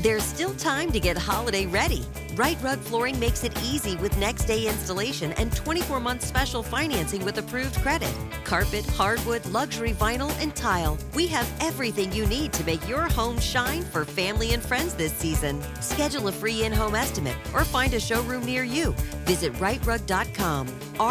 There's still time to get holiday ready. Right Rug Flooring makes it easy with next-day installation and 24-month special financing with approved credit. Carpet, hardwood, luxury vinyl, and tile. We have everything you need to make your home shine for family and friends this season. Schedule a free in-home estimate or find a showroom near you. Visit rightrug.com,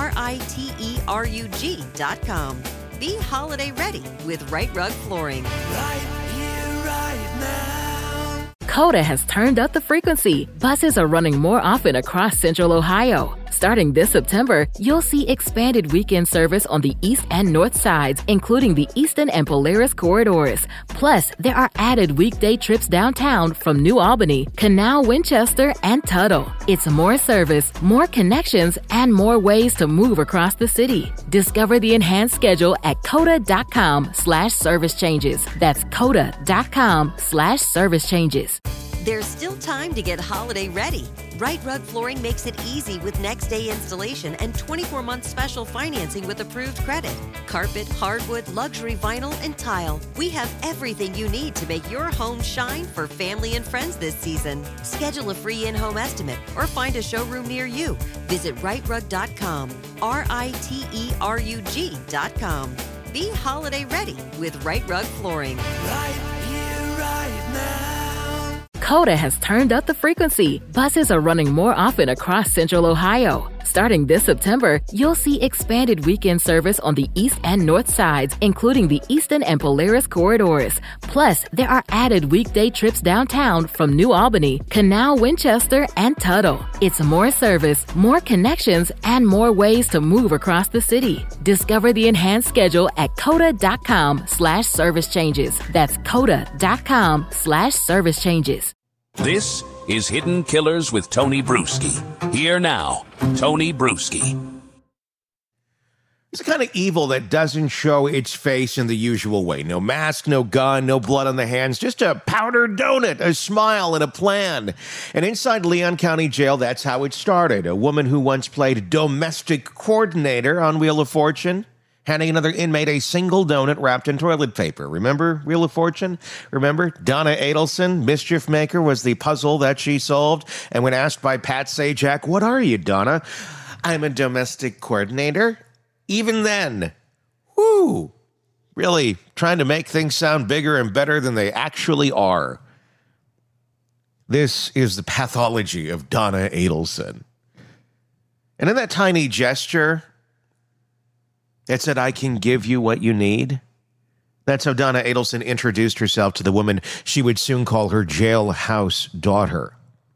RITERUG.com. Be holiday ready with Right Rug Flooring. Right here, right now. Coda has turned up the frequency. Buses are running more often across Central Ohio. Starting this September, you'll see expanded weekend service on the east and north sides, including the Eastern and Polaris corridors. Plus, there are added weekday trips downtown from New Albany, Canal, Winchester, and Tuttle. It's more service, more connections, and more ways to move across the city. Discover the enhanced schedule at coda.com/service changes. That's coda.com/service changes. There's still time to get holiday ready. Right Rug Flooring makes it easy with next-day installation and 24-month special financing with approved credit. Carpet, hardwood, luxury vinyl, and tile. We have everything you need to make your home shine for family and friends this season. Schedule a free in-home estimate or find a showroom near you. Visit rightrug.com, RITERUG.com. Be holiday ready with Right Rug Flooring. Right here, right now. Coda has turned up the frequency. Buses are running more often across Central Ohio. Starting this September, you'll see expanded weekend service on the east and north sides, including the Eastern and Polaris corridors. Plus, there are added weekday trips downtown from New Albany, Canal, Winchester, and Tuttle. It's more service, more connections, and more ways to move across the city. Discover the enhanced schedule at coda.com/service changes. That's coda.com/service changes. This is Hidden Killers with Tony Bruschi. Here now, Tony Bruschi. It's the kind of evil that doesn't show its face in the usual way. No mask, no gun, no blood on the hands, just a powdered donut, a smile, and a plan. And inside Leon County Jail, that's how it started. A woman who once played domestic coordinator on Wheel of Fortune, handing another inmate a single donut wrapped in toilet paper. Remember Wheel of Fortune? Remember Donna Adelson, Mischief Maker, was the puzzle that she solved. And when asked by Pat Sajak, "What are you, Donna?" "I'm a domestic coordinator." Even then, really trying to make things sound bigger and better than they actually are. This is the pathology of Donna Adelson. And in that tiny gesture, it said, "I can give you what you need." That's how Donna Adelson introduced herself to the woman she would soon call her jailhouse daughter.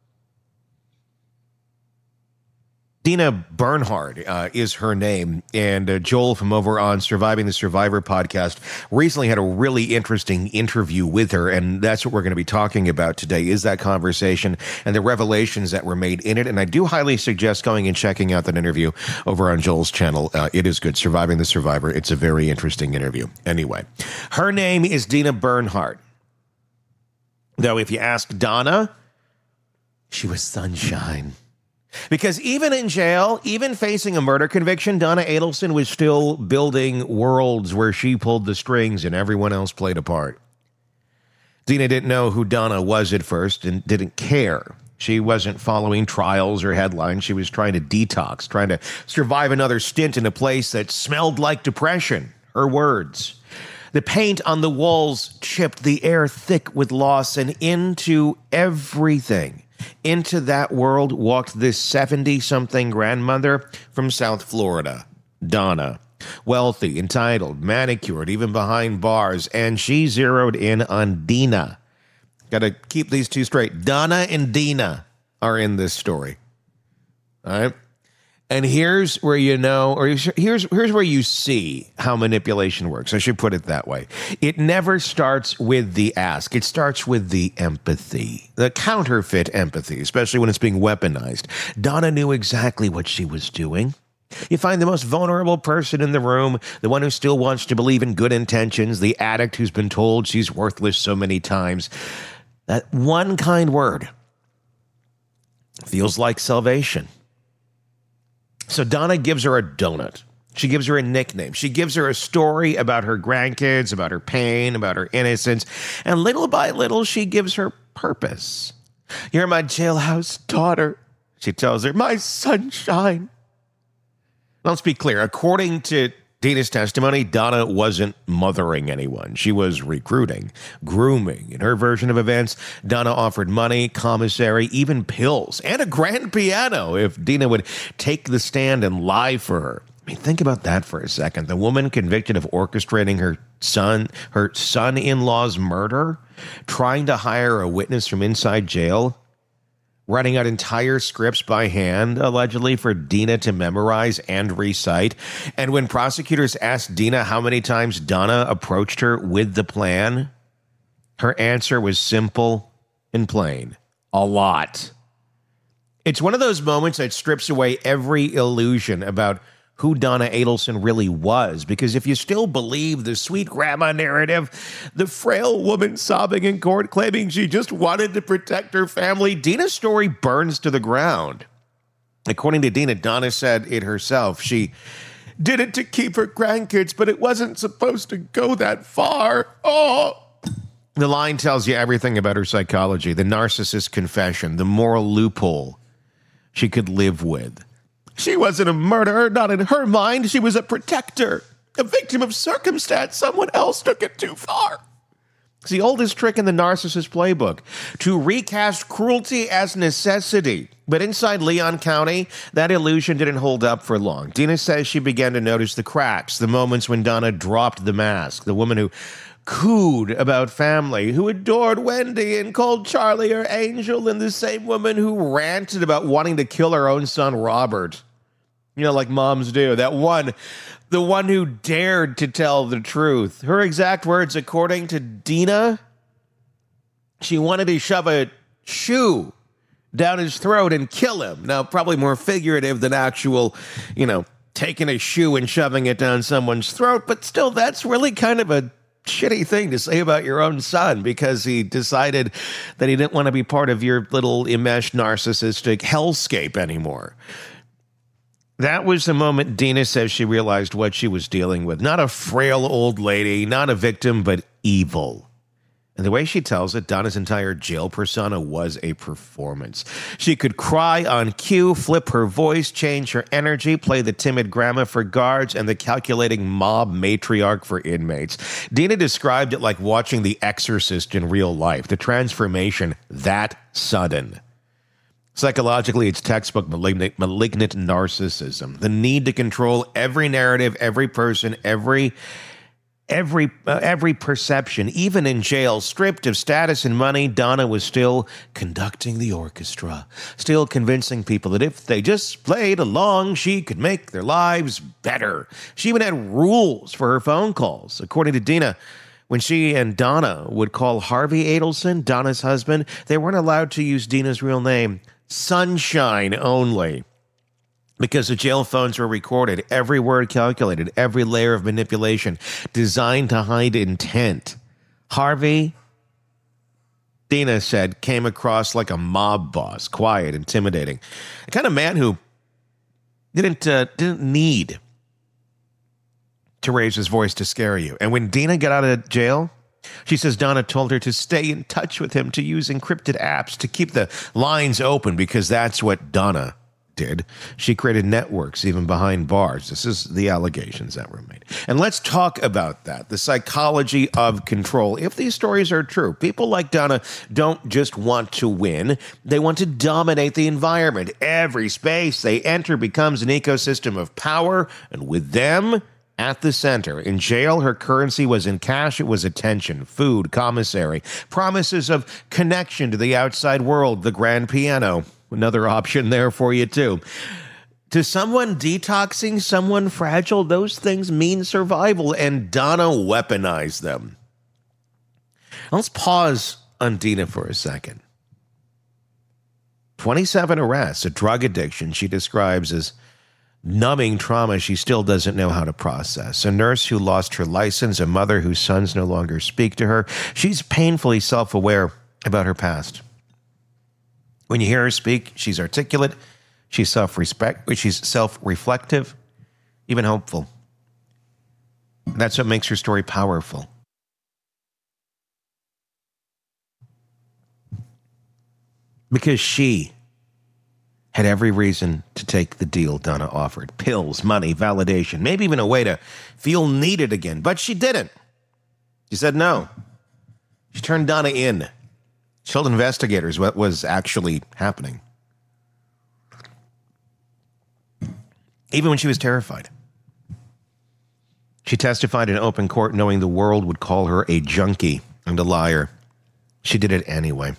Dina Bernhard is her name, and Joel from over on Surviving the Survivor podcast recently had a really interesting interview with her, and that's what we're going to be talking about today, is that conversation and the revelations that were made in it. And I do highly suggest going and checking out that interview over on Joel's channel. It is good. Surviving the Survivor. It's a very interesting interview. Anyway, her name is Dina Bernhard. Though if you ask Donna, she was sunshine. Because even in jail, even facing a murder conviction, Donna Adelson was still building worlds where she pulled the strings and everyone else played a part. Dina didn't know who Donna was at first and didn't care. She wasn't following trials or headlines. She was trying to detox, trying to survive another stint in a place that smelled like depression. Her words. The paint on the walls chipped, the air thick with loss, and into everything. Into that world walked this 70-something grandmother from South Florida, Donna. Wealthy, entitled, manicured, even behind bars, and she zeroed in on Dina. Got to keep these two straight. Donna and Dina are in this story. All right? And here's where you know, or here's where you see how manipulation works. I should put it that way. It never starts with the ask. It starts with the empathy, the counterfeit empathy, especially when it's being weaponized. Donna knew exactly what she was doing. You find the most vulnerable person in the room, the one who still wants to believe in good intentions, the addict who's been told she's worthless so many times. That one kind word feels like salvation. So Donna gives her a donut. She gives her a nickname. She gives her a story about her grandkids, about her pain, about her innocence. And little by little, she gives her purpose. You're my jailhouse daughter, she tells her, my sunshine. Now, let's be clear. According to Dina's testimony, Donna wasn't mothering anyone. She was recruiting, grooming. In her version of events, Donna offered money, commissary, even pills, and a grand piano if Dina would take the stand and lie for her. I mean, think about that for a second. The woman convicted of orchestrating her son-in-law's murder, trying to hire a witness from inside jail, writing out entire scripts by hand, allegedly, for Dina to memorize and recite. And when prosecutors asked Dina how many times Donna approached her with the plan, her answer was simple and plain: a lot. It's one of those moments that strips away every illusion about who Donna Adelson really was, because if you still believe the sweet grandma narrative, the frail woman sobbing in court claiming she just wanted to protect her family, Dina's story burns to the ground. According to Dina, Donna said it herself. She did it to keep her grandkids, but it wasn't supposed to go that far. Oh! The line tells you everything about her psychology, the narcissist confession, the moral loophole she could live with. She wasn't a murderer, not in her mind. She was a protector, a victim of circumstance. Someone else took it too far. It's the oldest trick in the narcissist playbook, to recast cruelty as necessity. But inside Leon County, that illusion didn't hold up for long. Dina says she began to notice the cracks, the moments when Donna dropped the mask, the woman who cooed about family, who adored Wendy and called Charlie her angel, and the same woman who ranted about wanting to kill her own son, Robert. You know, like moms do. The one who dared to tell the truth. Her exact words, according to Dina, she wanted to shove a shoe down his throat and kill him. Now, probably more figurative than actual, taking a shoe and shoving it down someone's throat, but still, that's really kind of a shitty thing to say about your own son, because he decided that he didn't want to be part of your little enmeshed narcissistic hellscape anymore. That was the moment Dina says she realized what she was dealing with. Not a frail old lady, not a victim, but evil. And the way she tells it, Donna's entire jail persona was a performance. She could cry on cue, flip her voice, change her energy, play the timid grandma for guards, and the calculating mob matriarch for inmates. Dina described it like watching The Exorcist in real life. The transformation that sudden. Psychologically, it's textbook malignant narcissism. The need to control every narrative, every person, every perception. Even in jail, stripped of status and money, Donna was still conducting the orchestra, still convincing people that if they just played along, she could make their lives better. She even had rules for her phone calls. According to Dina, when she and Donna would call Harvey Adelson, Donna's husband, they weren't allowed to use Dina's real name. Sunshine only. Because the jail phones were recorded, every word calculated, every layer of manipulation designed to hide intent. Harvey, Dina said, came across like a mob boss, quiet, intimidating. The kind of man who didn't need to raise his voice to scare you. And when Dina got out of jail, she says Donna told her to stay in touch with him, to use encrypted apps, to keep the lines open, because that's what Donna did. She created networks even behind bars. This is the allegations that were made. And let's talk about that, the psychology of control. If these stories are true, people like Donna don't just want to win. They want to dominate the environment. Every space they enter becomes an ecosystem of power, and with them at the center. In jail, her currency was in cash. It was attention, food, commissary, promises of connection to the outside world, the grand piano. Another option there for you, too. To someone detoxing, someone fragile, those things mean survival, and Donna weaponized them. Let's pause on Dina for a second. 27 arrests, a drug addiction she describes as numbing trauma she still doesn't know how to process. A nurse who lost her license, a mother whose sons no longer speak to her. She's painfully self-aware about her past. When you hear her speak, she's articulate, she's self-reflective, even hopeful. That's what makes her story powerful. because she had every reason to take the deal Donna offered. Pills, money, validation, maybe even a way to feel needed again. But she didn't. She said no. She turned Donna in. She told investigators what was actually happening. Even when she was terrified. She testified in open court knowing the world would call her a junkie and a liar. She did it anyway.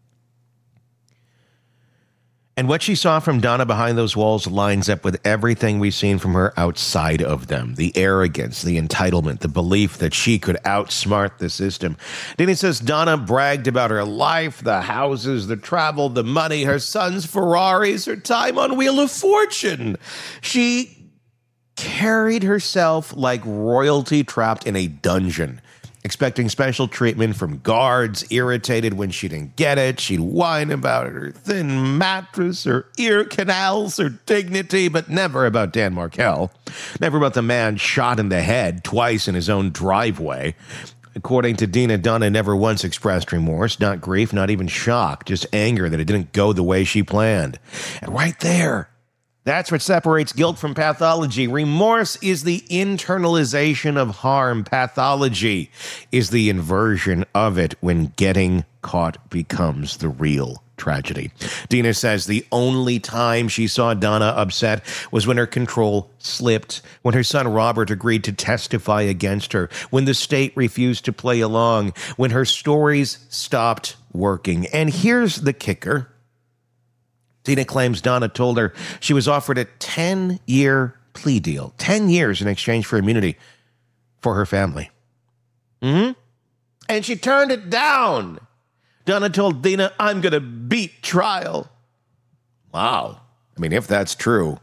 And what she saw from Donna behind those walls lines up with everything we've seen from her outside of them. The arrogance, the entitlement, the belief that she could outsmart the system. Dina says Donna bragged about her life, the houses, the travel, the money, her son's Ferraris, her time on Wheel of Fortune. She carried herself like royalty trapped in a dungeon, expecting special treatment from guards, irritated when she didn't get it. She'd whine about her thin mattress, her ear canals, her dignity, but never about Dan Markel. Never about the man shot in the head twice in his own driveway. According to Dina, Donna never once expressed remorse, not grief, not even shock, just anger that it didn't go the way she planned. And right there, that's what separates guilt from pathology. Remorse is the internalization of harm. Pathology is the inversion of it when getting caught becomes the real tragedy. Dina says the only time she saw Donna upset was when her control slipped, when her son Robert agreed to testify against her, when the state refused to play along, when her stories stopped working. And here's the kicker. Dina claims Donna told her she was offered a 10-year plea deal, 10 years in exchange for immunity for her family. And she turned it down. Donna told Dina, I'm going to beat trial. Wow. I mean, if that's true,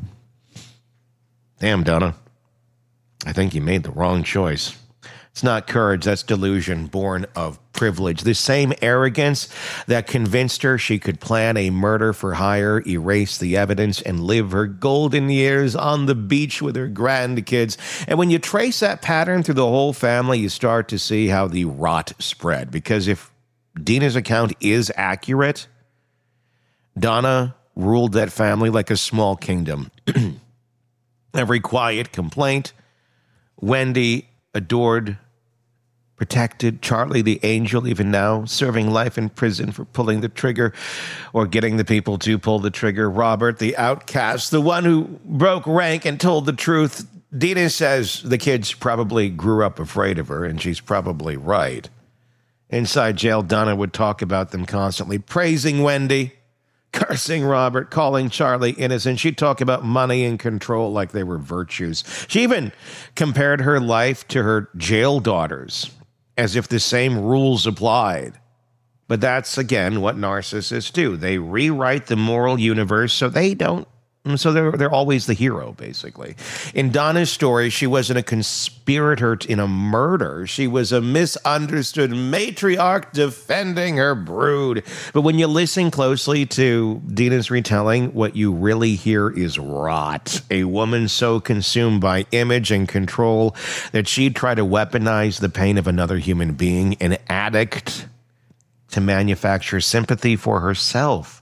damn, Donna, I think you made the wrong choice. It's not courage, that's delusion born of privilege. The same arrogance that convinced her she could plan a murder for hire, erase the evidence, and live her golden years on the beach with her grandkids. And when you trace that pattern through the whole family, you start to see how the rot spread. Because if Dina's account is accurate, Donna ruled that family like a small kingdom. Every quiet complaint, Wendy adored, protected, Charlie the angel, even now, serving life in prison for pulling the trigger or getting the people to pull the trigger. Robert, the outcast, the one who broke rank and told the truth. Dina says the kids probably grew up afraid of her, and she's probably right. Inside jail, Donna would talk about them constantly, praising Wendy, cursing Robert, calling Charlie innocent. She'd talk about money and control like they were virtues. She even compared her life to her jail daughters, as if the same rules applied. But that's, again, what narcissists do. They rewrite the moral universe so they don't. So they're always the hero, basically. In Donna's story, she wasn't a conspirator in a murder. She was a misunderstood matriarch defending her brood. But when you listen closely to Dina's retelling, what you really hear is rot. A woman so consumed by image and control that she'd try to weaponize the pain of another human being, an addict to manufacture sympathy for herself.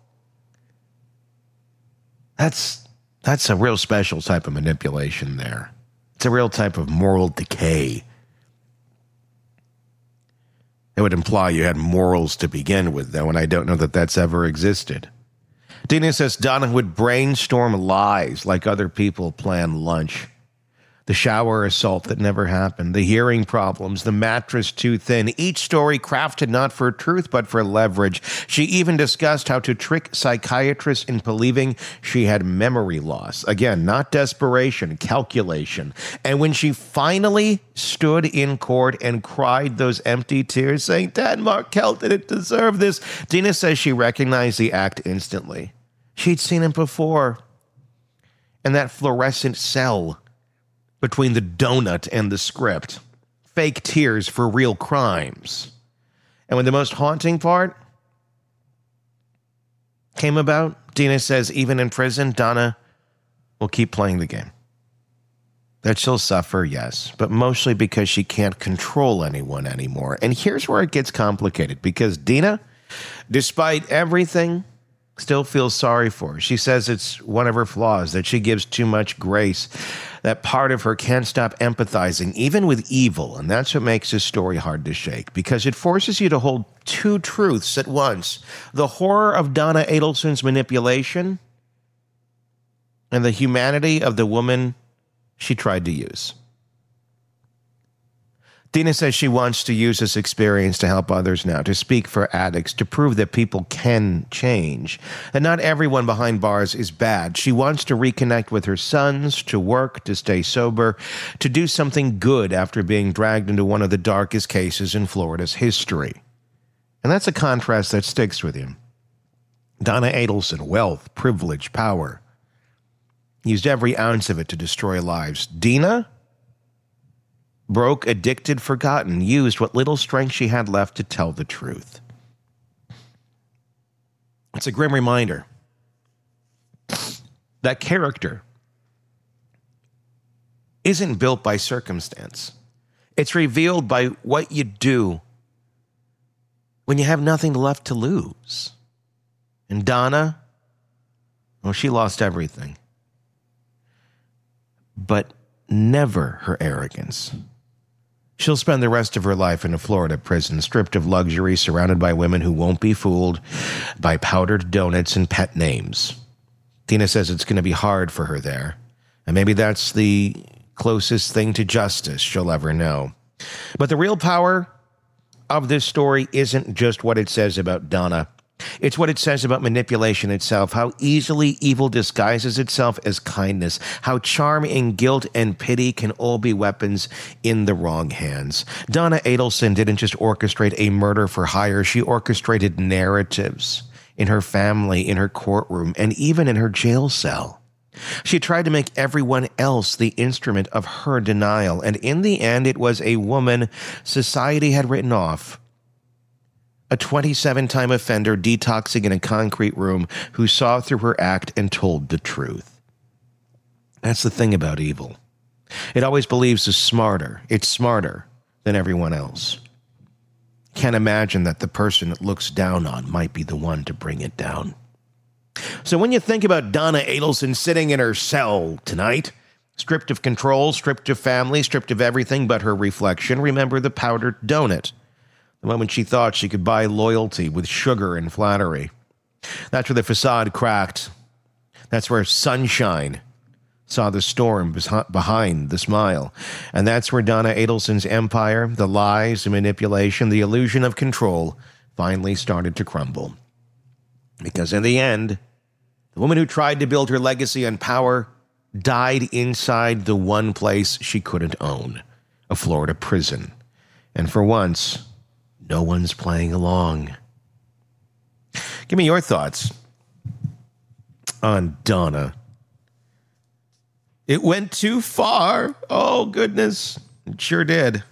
That's a real special type of manipulation there. It's a real type of moral decay. It would imply you had morals to begin with, though, and I don't know that that's ever existed. Dina says Donna would brainstorm lies like other people plan lunch. The shower assault that never happened, the hearing problems, the mattress too thin, each story crafted not for truth but for leverage. She even discussed how to trick psychiatrists into believing she had memory loss. Again, not desperation, calculation. And when she finally stood in court and cried those empty tears saying, Dan Markel didn't deserve this, Dina says she recognized the act instantly. She'd seen it before. And that fluorescent cell between the donut and the script. Fake tears for real crimes. And when the most haunting part came about, Dina says even in prison, Donna will keep playing the game. That she'll suffer, yes, but mostly because she can't control anyone anymore. And here's where it gets complicated, because Dina Despite everything, still feels sorry for her. She says it's one of her flaws, that she gives too much grace, that part of her can't stop empathizing, even with evil. And that's what makes this story hard to shake, because it forces you to hold two truths at once: the horror of Donna Adelson's manipulation and the humanity of the woman she tried to use. Dina says she wants to use this experience to help others now, to speak for addicts, to prove that people can change, that not everyone behind bars is bad. She wants to reconnect with her sons, to work, to stay sober, to do something good after being dragged into one of the darkest cases in Florida's history. And that's a contrast that sticks with you. Donna Adelson, wealth, privilege, power, used every ounce of it to destroy lives. Dina, broke, addicted, forgotten, used what little strength she had left to tell the truth. It's a grim reminder that character isn't built by circumstance. It's revealed by what you do when you have nothing left to lose. And Donna, well, she lost everything. But never her arrogance. She'll spend the rest of her life in a Florida prison, stripped of luxury, surrounded by women who won't be fooled by powdered donuts and pet names. Dina says it's going to be hard for her there, and maybe that's the closest thing to justice she'll ever know. But the real power of this story isn't just what it says about Donna. It's what it says about manipulation itself, how easily evil disguises itself as kindness, how charm and guilt and pity can all be weapons in the wrong hands. Donna Adelson didn't just orchestrate a murder for hire, she orchestrated narratives in her family, in her courtroom, and even in her jail cell. She tried to make everyone else the instrument of her denial, and in the end, it was a woman society had written off. A 27-time offender detoxing in a concrete room who saw through her act and told the truth. That's the thing about evil. It always believes it's smarter than everyone else. Can't imagine that the person it looks down on might be the one to bring it down. So when you think about Donna Adelson sitting in her cell tonight, stripped of control, stripped of family, stripped of everything but her reflection, remember the powdered donut. The moment she thought she could buy loyalty with sugar and flattery. That's where the facade cracked. That's where sunshine saw the storm behind the smile. And that's where Donna Adelson's empire, the lies, the manipulation, the illusion of control finally started to crumble. Because in the end, the woman who tried to build her legacy on power died inside the one place she couldn't own, a Florida prison. And for once, no one's playing along. Give me your thoughts on Donna. It went too far. Oh, goodness. It sure did.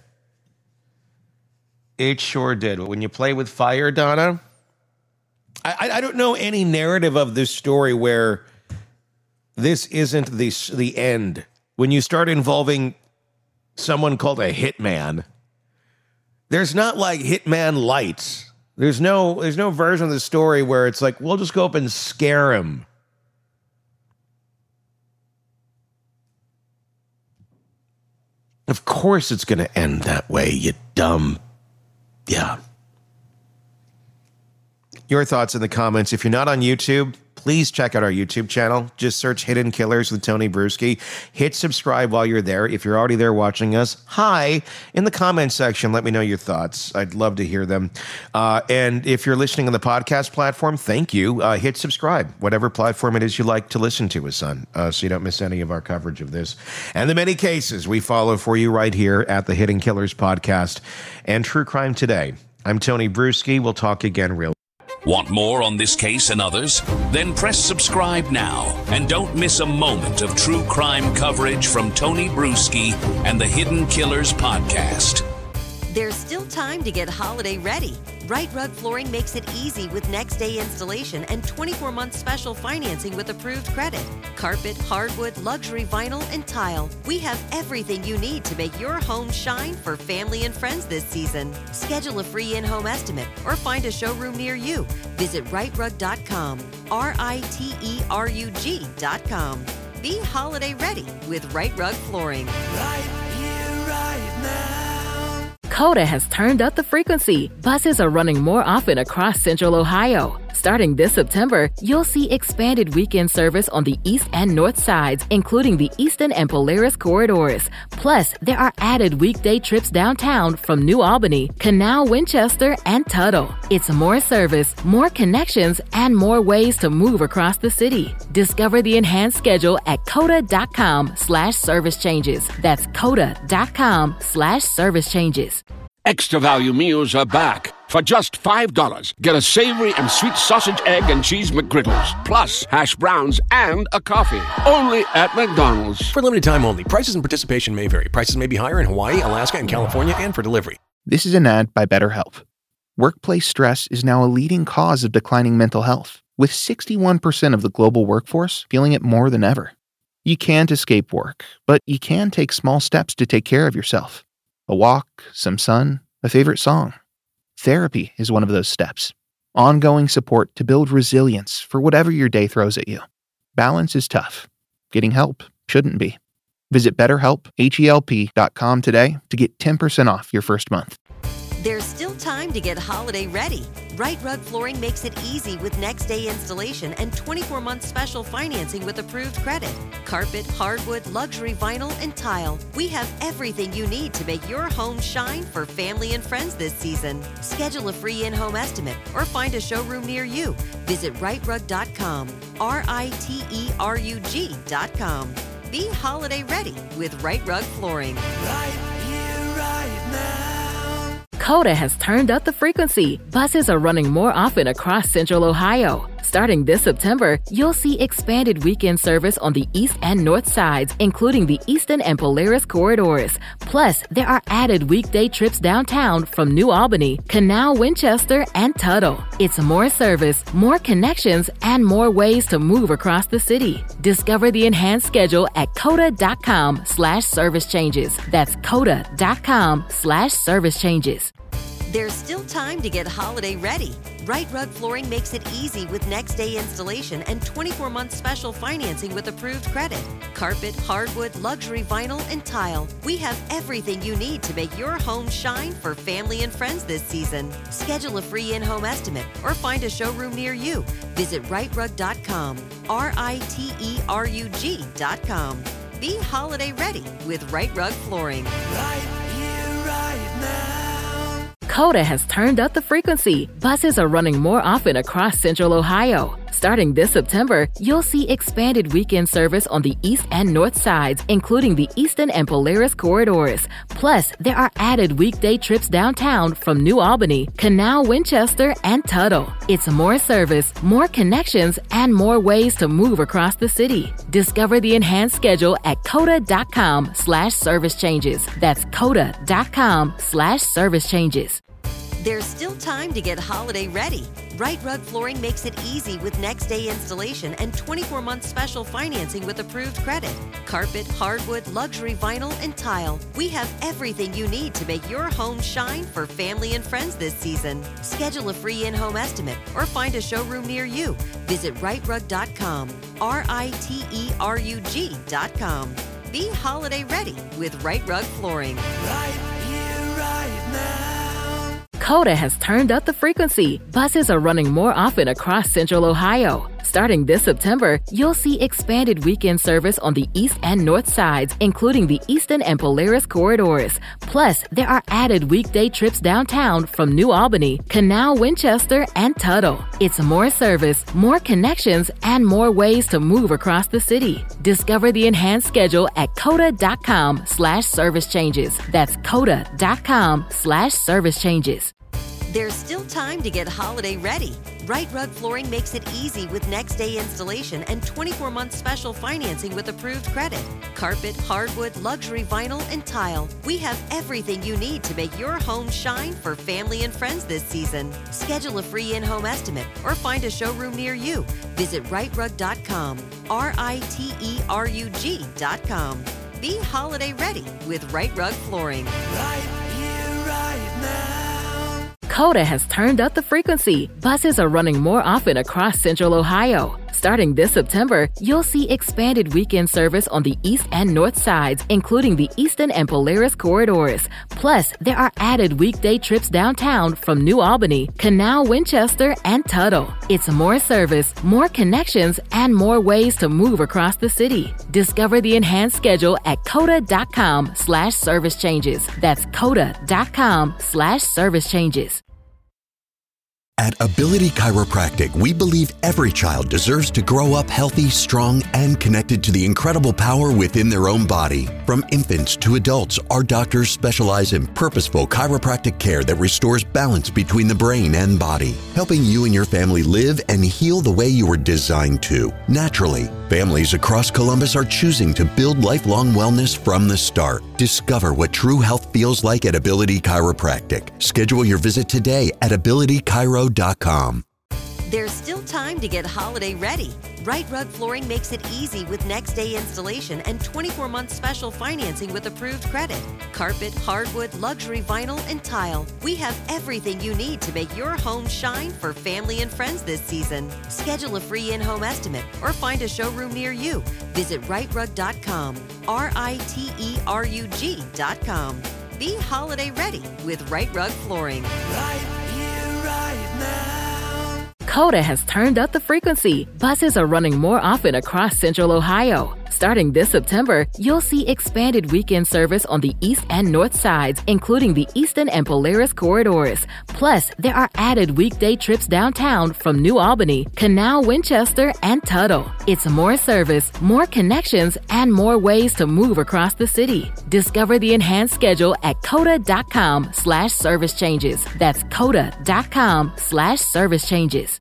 It sure did. When you play with fire, Donna, I don't know any narrative of this story where this isn't the end. When you start involving someone called a hitman, there's not like Hitman Lights. There's no version of the story where it's like, we'll just go up and scare him. Of course it's going to end that way, you dumb. Yeah. Your thoughts in the comments. If you're not on YouTube, please check out our YouTube channel. Just search Hidden Killers with Tony Bruschi. Hit subscribe while you're there. If you're already there watching us, hi. In the comments section, let me know your thoughts. I'd love to hear them. And if you're listening on the podcast platform, thank you. Hit subscribe, whatever platform it is you like to listen to us on, so you don't miss any of our coverage of this and the many cases we follow for you right here at the Hidden Killers podcast and True Crime Today. I'm Tony Bruschi. We'll talk again real. Want more on this case and others? Then press subscribe now and don't miss a moment of true crime coverage from Tony Bruschi and the Hidden Killers podcast. There's still time to get holiday ready. Right Rug Flooring makes it easy with next day installation and 24-month special financing with approved credit. Carpet, hardwood, luxury vinyl, and tile. We have everything you need to make your home shine for family and friends this season. Schedule a free in-home estimate or find a showroom near you. Visit rightrug.com, RITERUG.com. Be holiday ready with Right Rug Flooring. Right here, right now. Coda has turned up the frequency. Buses are running more often across Central Ohio. Starting this September, you'll see expanded weekend service on the east and north sides, including the Easton and Polaris corridors. Plus, there are added weekday trips downtown from New Albany, Canal, Winchester, and Tuttle. It's more service, more connections, and more ways to move across the city. Discover the enhanced schedule at coda.com/service changes. That's coda.com/service changes. Extra value meals are back. For just $5, get a savory and sweet sausage, egg, and cheese McGriddles, plus hash browns and a coffee. Only at McDonald's. For limited time only. Prices and participation may vary. Prices may be higher in Hawaii, Alaska, and California, and for delivery. This is an ad by BetterHelp. Workplace stress is now a leading cause of declining mental health, with 61% of the global workforce feeling it more than ever. You can't escape work, but you can take small steps to take care of yourself. A walk, some sun, a favorite song. Therapy is one of those steps. Ongoing support to build resilience for whatever your day throws at you. Balance is tough. Getting help shouldn't be. Visit BetterHelp.com today to get 10% off your first month. There's still time to get holiday ready. Right Rug Flooring makes it easy with next day installation and 24-month special financing with approved credit. Carpet, hardwood, luxury vinyl, and tile. We have everything you need to make your home shine for family and friends this season. Schedule a free in-home estimate or find a showroom near you. Visit rightrug.com, RITERUG.com. Be holiday ready with Right Rug Flooring. Right here, right now. Coda has turned up the frequency. Buses are running more often across Central Ohio. Starting this September, you'll see expanded weekend service on the east and north sides, including the Easton and Polaris corridors. Plus, there are added weekday trips downtown from New Albany, Canal, Winchester, and Tuttle. It's more service, more connections, and more ways to move across the city. Discover the enhanced schedule at coda.com/service changes. That's coda.com/service changes. There's still time to get holiday ready. Right Rug Flooring makes it easy with next day installation and 24-month special financing with approved credit. Carpet, hardwood, luxury vinyl, and tile. We have everything you need to make your home shine for family and friends this season. Schedule a free in-home estimate or find a showroom near you. Visit rightrug.com, RITERUG.com. Be holiday ready with Right Rug Flooring. Right here, right now. Coda has turned up the frequency. Buses are running more often across Central Ohio. Starting this September, you'll see expanded weekend service on the east and north sides, including the Easton and Polaris corridors. Plus, there are added weekday trips downtown from New Albany, Canal, Winchester, and Tuttle. It's more service, more connections, and more ways to move across the city. Discover the enhanced schedule at coda.com/service changes. That's coda.com/service changes. There's still time to get holiday ready. Right Rug Flooring makes it easy with next day installation and 24-month special financing with approved credit. Carpet, hardwood, luxury vinyl, and tile. We have everything you need to make your home shine for family and friends this season. Schedule a free in-home estimate or find a showroom near you. Visit rightrug.com, RITERUG.com. Be holiday ready with Right Rug Flooring. Right here, right now. Coda has turned up the frequency. Buses are running more often across Central Ohio. Starting this September, you'll see expanded weekend service on the east and north sides, including the Easton and Polaris corridors. Plus, there are added weekday trips downtown from New Albany, Canal, Winchester, and Tuttle. It's more service, more connections, and more ways to move across the city. Discover the enhanced schedule at coda.com/service changes. That's coda.com/service changes. There's still time to get holiday ready. Right Rug Flooring makes it easy with next day installation and 24-month special financing with approved credit. Carpet, hardwood, luxury vinyl, and tile. We have everything you need to make your home shine for family and friends this season. Schedule a free in-home estimate or find a showroom near you. Visit rightrug.com, RITERUG.com. Be holiday ready with Right Rug Flooring. Right here, right now. Coda has turned up the frequency. Buses are running more often across Central Ohio. Starting this September, you'll see expanded weekend service on the east and north sides, including the Eastern and Polaris corridors. Plus, there are added weekday trips downtown from New Albany, Canal, Winchester, and Tuttle. It's more service, more connections, and more ways to move across the city. Discover the enhanced schedule at coda.com/service changes. That's coda.com/service changes. At Ability Chiropractic, we believe every child deserves to grow up healthy, strong, and connected to the incredible power within their own body. From infants to adults, our doctors specialize in purposeful chiropractic care that restores balance between the brain and body, helping you and your family live and heal the way you were designed to, naturally. Families across Columbus are choosing to build lifelong wellness from the start. Discover what true health feels like at Ability Chiropractic. Schedule your visit today at abilitychiro.com. There's still time to get holiday ready. Right Rug Flooring makes it easy with next day installation and 24-month special financing with approved credit. Carpet, hardwood, luxury vinyl, and tile. We have everything you need to make your home shine for family and friends this season. Schedule a free in-home estimate or find a showroom near you. Visit rightrug.com, RITERUG.com. Be holiday ready with Right Rug Flooring. Right here, right now. Coda has turned up the frequency. Buses are running more often across Central Ohio. Starting this September, you'll see expanded weekend service on the east and north sides, including the Eastern and Polaris corridors. Plus, there are added weekday trips downtown from New Albany, Canal, Winchester, and Tuttle. It's more service, more connections, and more ways to move across the city. Discover the enhanced schedule at coda.com/service changes. That's coda.com/service changes.